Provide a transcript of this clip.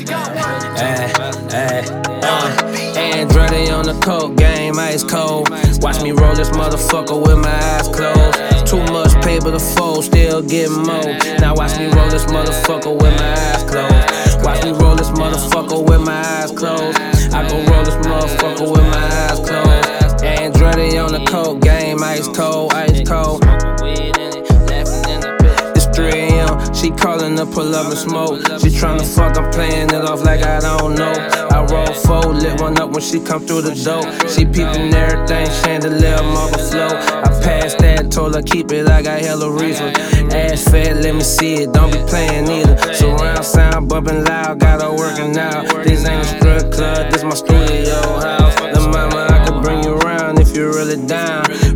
Andretti on the coke game, ice cold. Watch me roll this motherfucker with my eyes closed. Too much paper to fold, still getting more. Now watch me roll this motherfucker with my eyes closed. Watch me roll this motherfucker with my eyes closed. I gon' roll this motherfucker with my eyes closed. Andretti on the coke game, ice cold, ice cold. It's 3 AM, she calling to pull up and smoke. She tryna fuck, I'm playing it off like I don't know. I roll 4, lit one up when she come through the door. She peeping everything, chandelier, marble flow. I passed that, told her keep it, I got hella reason. Ass fat, let me see it, don't be playing either. Surround sound, bumping loud, got her working out. This ain't a strip club, this my studio house. The mama, I can bring you around if you're really down.